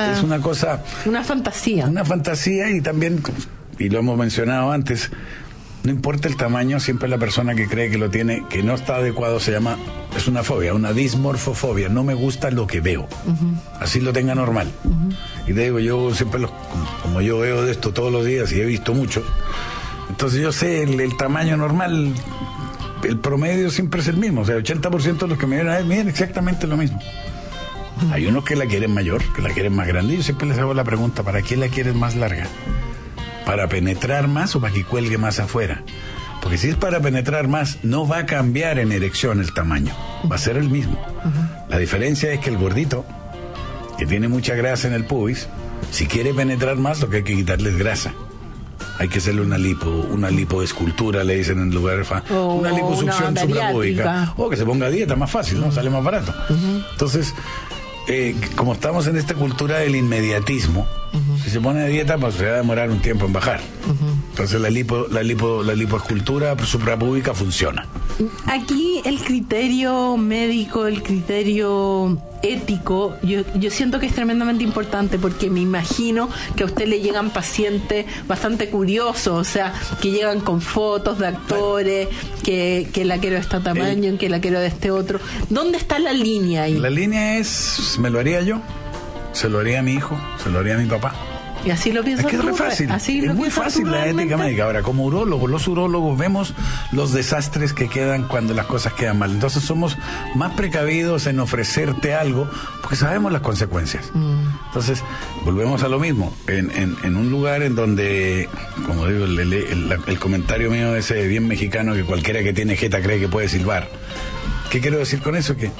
una fantasía, y también, y lo hemos mencionado antes, no importa el tamaño, siempre la persona que cree que lo tiene, que no está adecuado, es una fobia, una dismorfofobia. No me gusta lo que veo. Así lo tenga normal. Y te digo, yo siempre, como yo veo de esto todos los días y he visto mucho, entonces yo sé el tamaño normal, el promedio siempre es el mismo. O sea, el 80% de los que me vienen a ver miden exactamente lo mismo. Hay unos que la quieren mayor, que la quieren más grande. Y yo siempre les hago la pregunta, ¿para qué la quieres más larga? ¿Para penetrar más o para que cuelgue más afuera? Porque si es para penetrar más, no va a cambiar en erección el tamaño, va a ser el mismo. La diferencia es que el gordito, que tiene mucha grasa en el pubis, si quiere penetrar más, lo que hay que quitarle es grasa. Hay que hacerle una lipoescultura, le dicen en lugar de una liposucción suprapúbica, o que se ponga a dieta, más fácil, ¿no? Sale más barato. Entonces, como estamos en esta cultura del inmediatismo, si se pone a dieta, pues se va a demorar un tiempo en bajar. Entonces la lipoescultura suprapúbica funciona. Aquí el criterio médico, el criterio ético, yo siento que es tremendamente importante, porque me imagino que a usted le llegan pacientes bastante curiosos, o sea, que llegan con fotos de actores, que la quiero de este tamaño, que la quiero de este otro. ¿Dónde está la línea ahí? La línea es, me lo haría yo, se lo haría a mi hijo, se lo haría a mi papá. Y así lo piensas. Es que es re fácil. Es muy fácil la ética médica. Ahora, como urólogos, los urólogos vemos los desastres que quedan cuando las cosas quedan mal. Entonces somos más precavidos en ofrecerte algo porque sabemos las consecuencias. Entonces, volvemos a lo mismo. En un lugar en donde, como digo, el comentario mío ese bien mexicano, que cualquiera que tiene jeta cree que puede silbar. ¿Qué quiero decir con eso? Que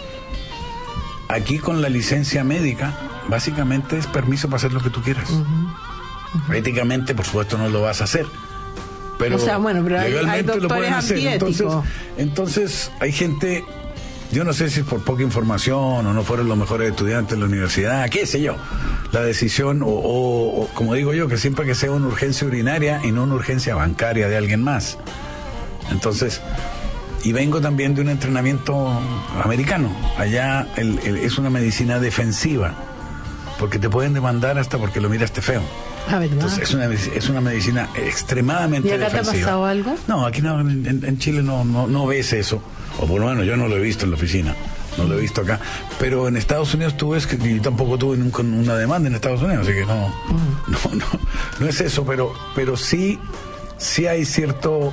aquí con la licencia médica, básicamente es permiso para hacer lo que tú quieras. Éticamente, por supuesto, no lo vas a hacer. Pero, pero legalmente hay lo pueden hacer. Entonces, hay gente, yo no sé si es por poca información o no fueron los mejores estudiantes de la universidad, qué sé yo. La decisión, o como digo yo, que siempre que sea una urgencia urinaria y no una urgencia bancaria de alguien más. Entonces, y vengo también de un entrenamiento americano. Allá es una medicina defensiva, porque te pueden demandar hasta porque lo miraste feo. Ah, ¿verdad? Entonces es una medicina extremadamente defensiva. ¿Y acá te ha pasado algo? No, aquí no, en Chile no ves eso, o por lo menos yo no lo he visto en la oficina, no lo he visto acá, pero en Estados Unidos tú ves que yo tampoco tuve nunca una demanda en Estados Unidos, así que no es eso, pero sí hay cierto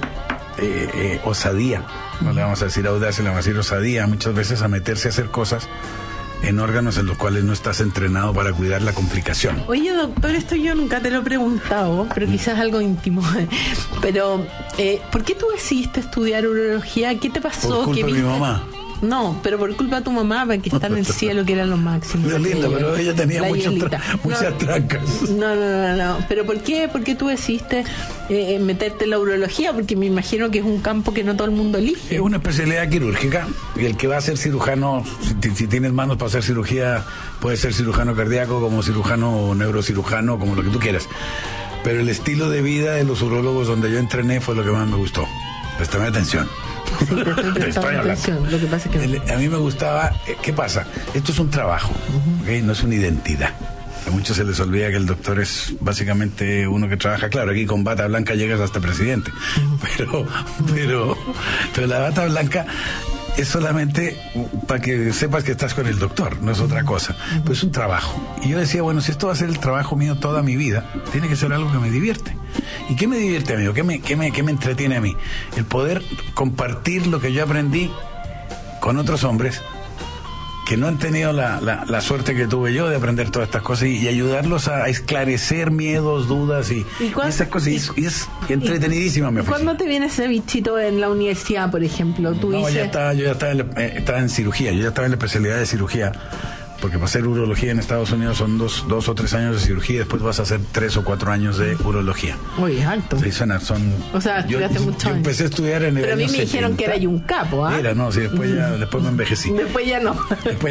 osadía, no le vamos a decir audacia, le vamos a decir osadía muchas veces a meterse a hacer cosas en órganos en los cuales no estás entrenado para cuidar la complicación. Oye, doctor, esto yo nunca te lo he preguntado, pero quizás algo íntimo. Pero, ¿por qué tú decidiste estudiar urología? ¿Qué te pasó? Por culpa de mi mamá. No, pero por culpa de tu mamá, que está en el cielo, que era lo máximo. Es linda, pero ella tenía muchas trancas. No. Pero ¿por qué tú decidiste meterte en la urología? Porque me imagino que es un campo que no todo el mundo elige. Es una especialidad quirúrgica, y el que va a ser cirujano, si tienes manos para hacer cirugía, puede ser cirujano cardíaco, como cirujano neurocirujano, como lo que tú quieras. Pero el estilo de vida de los urólogos donde yo entrené fue lo que más me gustó. Préstame atención. Sí, te estoy atención. Lo que pasa es que a mí me gustaba, ¿qué pasa? Esto es un trabajo, ¿okay? No es una identidad. A muchos se les olvida que el doctor es básicamente uno que trabaja, claro, aquí con bata blanca llegas hasta presidente, pero la bata blanca es solamente para que sepas que estás con el doctor, no es otra cosa. Pues es un trabajo. Y yo decía, bueno, si esto va a ser el trabajo mío toda mi vida, tiene que ser algo que me divierte. ¿Y qué me divierte a mí? ¿Qué me entretiene a mí? El poder compartir lo que yo aprendí con otros hombres que no han tenido la suerte que tuve yo de aprender todas estas cosas y ayudarlos a esclarecer miedos, dudas y esas cosas. Y es entretenidísima mi oficina. ¿Cuándo te viene ese bichito en la universidad, por ejemplo? Yo ya estaba en cirugía, yo ya estaba en la especialidad de cirugía. Porque para hacer urología en Estados Unidos son dos o tres años de cirugía y después vas a hacer 3 o 4 años de urología. Muy alto. Sí, o sea, estudiaste mucho. Yo empecé a estudiar en el Pero año 70. Pero a mí me dijeron que era un capo, ¿ah? Era, no, sí, después me envejecí. Después ya no.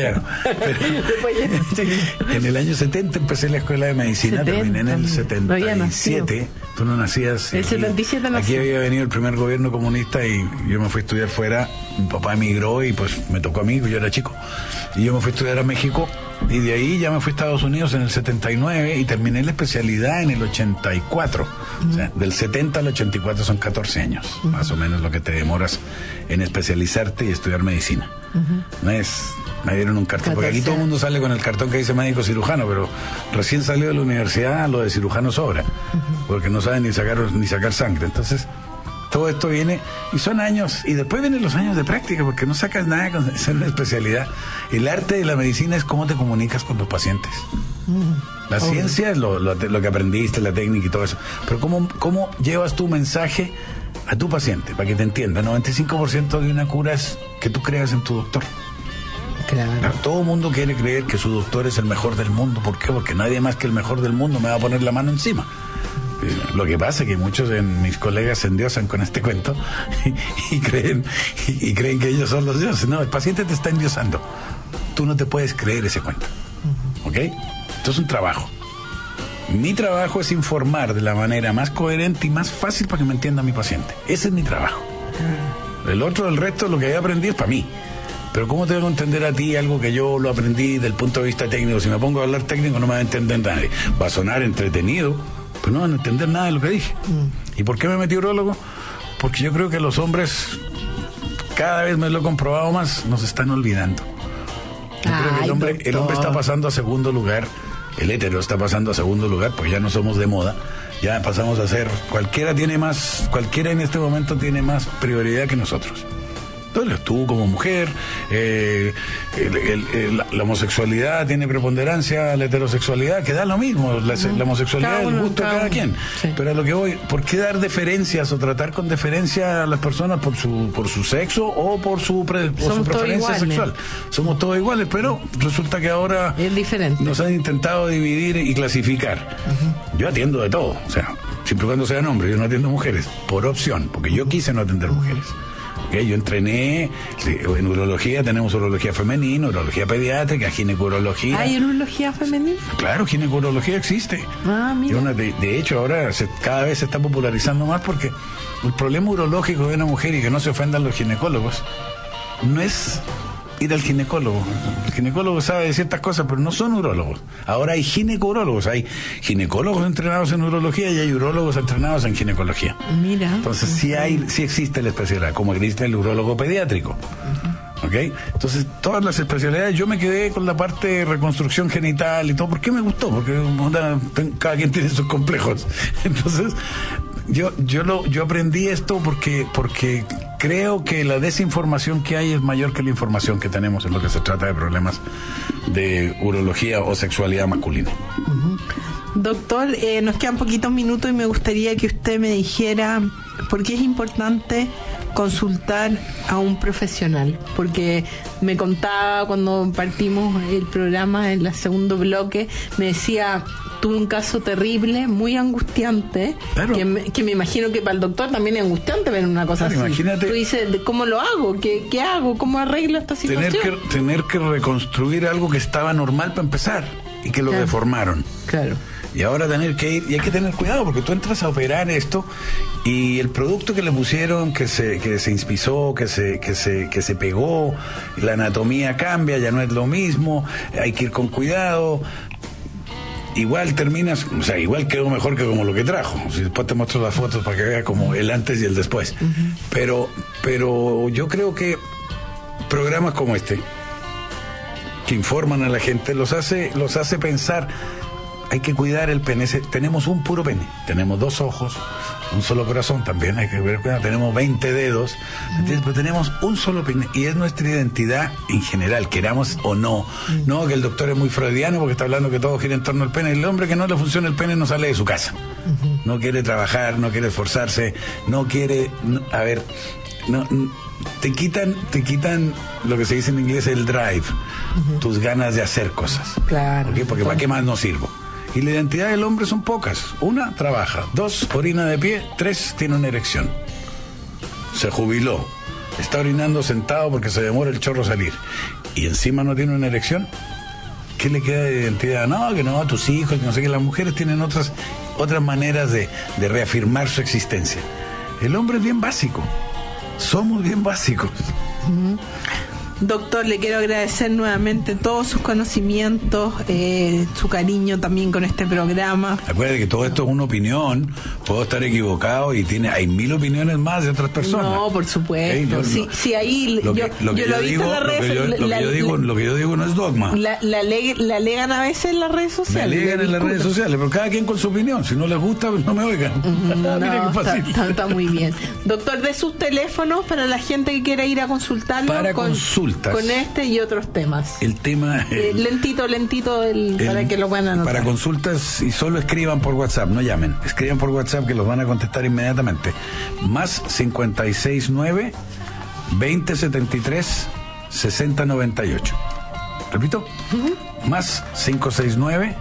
En el año 70 empecé la escuela de medicina, terminé en el 77. Tú no nacías. El 77 nací. Aquí había venido el primer gobierno comunista y yo me fui a estudiar fuera. Mi papá emigró y pues me tocó a mí, yo era chico. Y yo me fui a estudiar a México y de ahí ya me fui a Estados Unidos en el 79 y terminé la especialidad en el 84. O sea, del 70 al 84 son 14 años, más o menos lo que te demoras en especializarte y estudiar medicina. Me dieron un cartón, porque aquí todo el mundo sale con el cartón que dice médico cirujano, pero recién salió de la universidad lo de cirujano sobra, porque no saben ni sacar sangre. Entonces todo esto viene, y son años, y después vienen los años de práctica, porque no sacas nada con ser una especialidad. El arte de la medicina es cómo te comunicas con tus pacientes. La ciencia es lo que aprendiste, la técnica y todo eso. Pero cómo llevas tu mensaje a tu paciente, para que te entienda. 95% de una cura es que tú creas en tu doctor. Claro. Todo el mundo quiere creer que su doctor es el mejor del mundo. ¿Por qué? Porque nadie más que el mejor del mundo me va a poner la mano encima. Lo que pasa es que muchos de mis colegas se endiosan con este cuento y creen que ellos son los dioses. No, el paciente te está endiosando. Tú no te puedes creer ese cuento. ¿Ok? Esto es un trabajo. Mi trabajo es informar de la manera más coherente y más fácil para que me entienda mi paciente. Ese es mi trabajo. El resto, lo que he aprendido es para mí. Pero ¿cómo te voy a entender a ti algo que yo lo aprendí del punto de vista técnico? Si me pongo a hablar técnico no me va a entender nadie. Va a sonar entretenido, pero no van a entender nada de lo que dije. ¿Y por qué me metí urólogo? Porque yo creo que los hombres, cada vez me lo he comprobado más, nos están olvidando. Yo creo que el hombre está pasando a segundo lugar, el hétero está pasando a segundo lugar, pues ya no somos de moda, ya pasamos a ser, cualquiera en este momento tiene más prioridad que nosotros. Entonces tú como mujer, la homosexualidad tiene preponderancia a la heterosexualidad, que da lo mismo, la homosexualidad es el gusto de cada quien. Sí. Pero a lo que voy, ¿por qué dar deferencias o tratar con deferencia a las personas por su sexo o por su preferencia sexual? Somos todos iguales, pero resulta que ahora es diferente. Nos han intentado dividir y clasificar. Yo atiendo de todo, o sea, siempre y cuando sean hombres, yo no atiendo mujeres, por opción, porque yo quise no atender mujeres. Yo entrené en urología, tenemos urología femenina, urología pediátrica, ginecología. ¿Hay urología femenina? Claro, ginecología existe. Mira. De hecho, ahora cada vez se está popularizando más porque el problema urológico de una mujer, y que no se ofendan los ginecólogos, no es ir al ginecólogo. El ginecólogo sabe de ciertas cosas, pero no son urólogos. Ahora hay ginecourólogos, hay ginecólogos entrenados en urología y hay urólogos entrenados en ginecología. Mira. Entonces sí existe la especialidad, como existe el urólogo pediátrico. ¿Ok? Entonces, todas las especialidades, yo me quedé con la parte de reconstrucción genital y todo. ¿Por qué me gustó? Porque cada quien tiene sus complejos. Entonces, yo aprendí esto porque creo que la desinformación que hay es mayor que la información que tenemos en lo que se trata de problemas de urología o sexualidad masculina. Doctor, nos quedan poquitos minutos y me gustaría que usted me dijera por qué es importante consultar a un profesional, porque me contaba cuando partimos el programa en el segundo bloque, me decía, tuve un caso terrible, muy angustiante, claro, que me imagino que para el doctor también es angustiante ver una cosa así. Imagínate, tú dices, ¿cómo lo hago? ¿Qué hago? ¿Cómo arreglo esta situación? Tener que reconstruir algo que estaba normal para empezar y que lo deformaron. Claro. Y ahora tener que ir, y hay que tener cuidado porque tú entras a operar esto y el producto que le pusieron, que se inspisó, que se pegó, la anatomía cambia, ya no es lo mismo, hay que ir con cuidado. Igual terminas, o sea, igual quedó mejor que como lo que trajo. Si después te muestro las fotos para que veas como el antes y el después. Pero yo creo que programas como este, que informan a la gente, los hace pensar. Hay que cuidar el pene. Tenemos un puro pene, tenemos 2 ojos, un solo corazón también, hay que ver, tenemos 20 dedos, pero tenemos un solo pene y es nuestra identidad en general, queramos o no. No, que el doctor es muy freudiano porque está hablando que todo gira en torno al pene. El hombre que no le funciona el pene no sale de su casa, no quiere trabajar, no quiere esforzarse, no quiere, te quitan lo que se dice en inglés el drive, tus ganas de hacer cosas. Claro. ¿Okay? Porque ¿para qué más no sirvo? Y la identidad del hombre son pocas. 1, trabaja. 2, orina de pie. 3, tiene una erección. Se jubiló. Está orinando sentado porque se demora el chorro salir. Y encima no tiene una erección. ¿Qué le queda de identidad? No, que no, a tus hijos, que no sé qué. Las mujeres tienen otras maneras de reafirmar su existencia. El hombre es bien básico. Somos bien básicos. Doctor, le quiero agradecer nuevamente todos sus conocimientos, su cariño también con este programa. Acuérdate que todo esto es una opinión, puedo estar equivocado y hay 1000 opiniones más de otras personas. No, por supuesto. ¿Okay? Sí, ahí lo que yo digo no es dogma. La alegan a veces en las redes sociales. Me alegan en las redes sociales, pero cada quien con su opinión. Si no les gusta, no me oigan. Mira qué fácil. Está muy bien. Doctor, de sus teléfonos para la gente que quiera ir a consultarlo. Para consultas. Con este y otros temas. El tema... lentito, para que lo puedan anotar. Para consultas, y solo escriban por WhatsApp, no llamen. Escriban por WhatsApp que los van a contestar inmediatamente. Más 569 2073 6098. ¿Repito? Más 569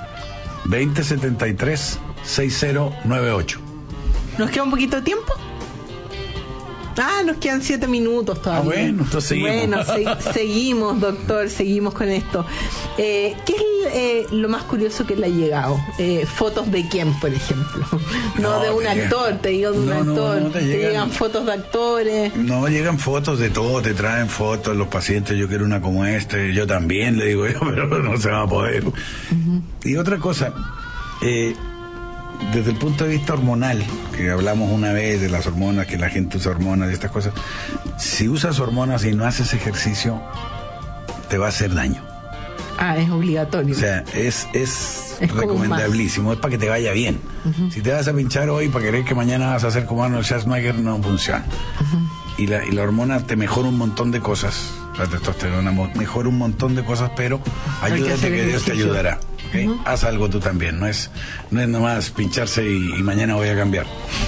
2073 6098. ¿Nos queda un poquito de tiempo? Nos quedan 7 minutos todavía. Bueno, entonces seguimos. Bueno, seguimos, doctor, seguimos con esto. ¿Qué es lo más curioso que le ha llegado? ¿Fotos de quién, por ejemplo? No de un actor, te digo de un actor. No te llegan fotos de actores. No, llegan fotos de todo, te traen fotos los pacientes, yo quiero una como yo también, le digo yo, pero no se va a poder. Y otra cosa, desde el punto de vista hormonal, que hablamos una vez de las hormonas, que la gente usa hormonas y estas cosas, si usas hormonas y no haces ejercicio, te va a hacer daño. Es obligatorio. O sea, es recomendabilísimo, es para que te vaya bien. Si te vas a pinchar hoy para querer que mañana vas a hacer como Arnold Schwarzenegger, no funciona. Y la hormona te mejora un montón de cosas. La testosterona mejora un montón de cosas, pero ayúdate que Dios te ayudará. ¿Okay? Haz algo tú también, no es nomás pincharse y mañana voy a cambiar.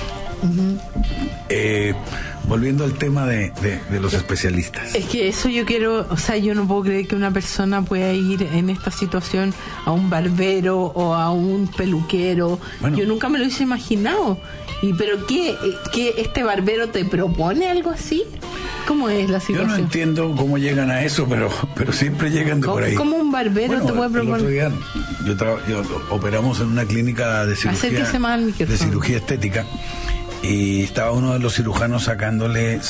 Volviendo al tema de los especialistas. Es que eso yo quiero, yo no puedo creer que una persona pueda ir en esta situación a un barbero o a un peluquero. Bueno, yo nunca me lo hubiese imaginado. ¿Pero qué este barbero te propone algo así? ¿Cómo es la situación? Yo no entiendo cómo llegan a eso, pero siempre llegan de por ahí. ¿Cómo un barbero te puede proponer? El otro día yo operamos en una clínica de cirugía estética y estaba uno de los cirujanos sacándole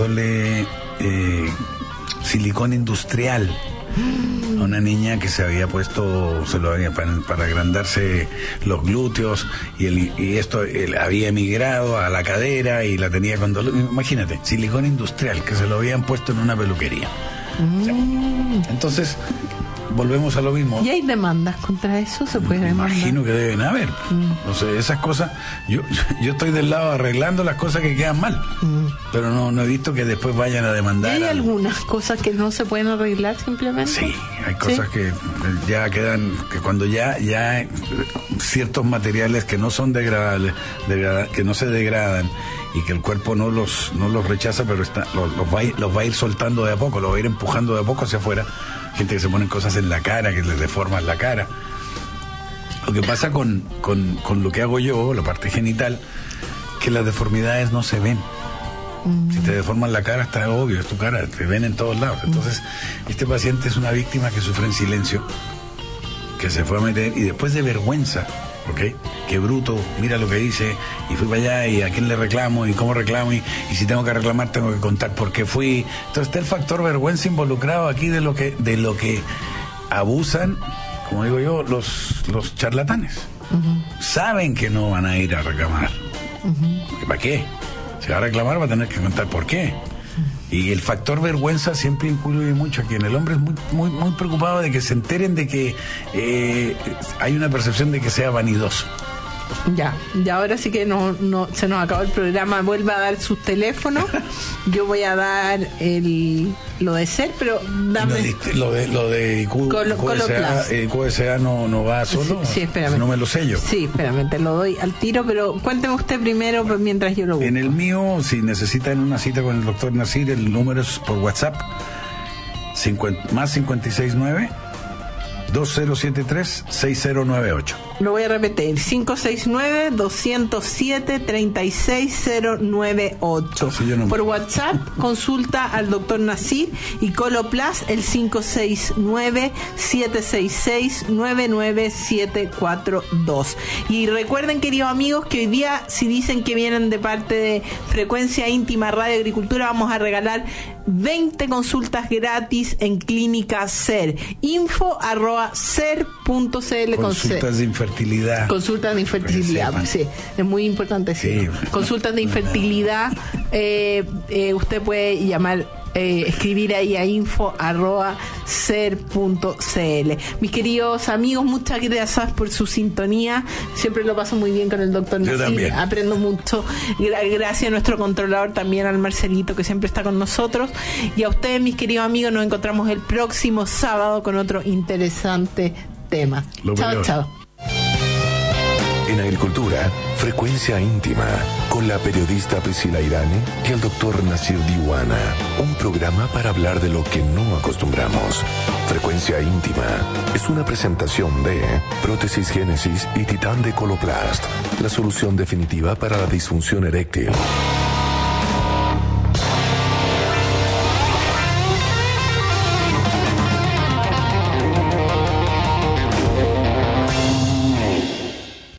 silicón industrial a una niña que se había puesto, se lo había para agrandarse los glúteos, y esto había emigrado a la cadera y la tenía con dolor. Imagínate, silicón industrial que se lo habían puesto en una peluquería. Entonces volvemos a lo mismo. ¿Y hay demandas contra eso? ¿Se puede demandar? Imagino que deben haber. No sé, esas cosas, yo estoy del lado arreglando las cosas que quedan mal, pero no he visto que después vayan a demandar. ¿Y hay algunas cosas que no se pueden arreglar simplemente? Sí, hay cosas que ya quedan, que cuando ya ciertos materiales que no son degradables, que no se degradan y que el cuerpo no los rechaza, pero los va a ir soltando de a poco, los va a ir empujando de a poco hacia afuera. Gente que se ponen cosas en la cara, que les deforman la cara. Lo que pasa con lo que hago yo, la parte genital, que las deformidades no se ven. Si te deforman la cara, está obvio, es tu cara, te ven en todos lados. Entonces, este paciente es una víctima que sufre en silencio, que se fue a meter, y después de vergüenza, ¿ok? Qué bruto, mira lo que hice, y fui para allá, y a quién le reclamo, y cómo reclamo, y si tengo que reclamar tengo que contar por qué fui. Entonces está el factor vergüenza involucrado aquí de lo que abusan, como digo yo, los charlatanes. Saben que no van a ir a reclamar. ¿Para qué? Si va a reclamar va a tener que contar por qué. Y el factor vergüenza siempre influye mucho aquí. En el hombre es muy, muy preocupado de que se enteren de que hay una percepción de que sea vanidoso. Ya ahora sí que no se nos acabó el programa. Vuelva a dar sus teléfonos. Yo voy a dar lo de ser, pero dame lo de QSA no va solo. Sí, espérame. No me lo sé yo. Sí, espérame, te lo doy al tiro, pero cuénteme usted primero mientras yo lo busco. En el mío, si necesitan una cita con el doctor Nasir, el número es por WhatsApp más 569 2073-6098. Lo voy a repetir, 569-207-36098. Sí, por WhatsApp, consulta al doctor Nasir, y Coloplast el 569-766-99742. Y recuerden, queridos amigos, que hoy día, si dicen que vienen de parte de Frecuencia Íntima Radio Agricultura, vamos a regalar 20 consultas gratis en Clínica SER. info@ser.cl. Consultas de infertilidad. Consultas de infertilidad, sí, es muy importante. Sí. Consultas de infertilidad, usted puede llamar, escribir ahí a info@ser.cl. Mis queridos amigos, muchas gracias por su sintonía. Siempre lo paso muy bien con el doctor Nasir, aprendo mucho. Gracias a nuestro controlador también, al Marcelito, que siempre está con nosotros. Y a ustedes, mis queridos amigos, nos encontramos el próximo sábado con otro interesante tema. Chao. En Agricultura, Frecuencia Íntima, con la periodista Priscila Irane y el doctor Nasir Diwana. Un programa para hablar de lo que no acostumbramos. Frecuencia Íntima es una presentación de Prótesis Génesis y Titán de Coloplast, la solución definitiva para la disfunción eréctil.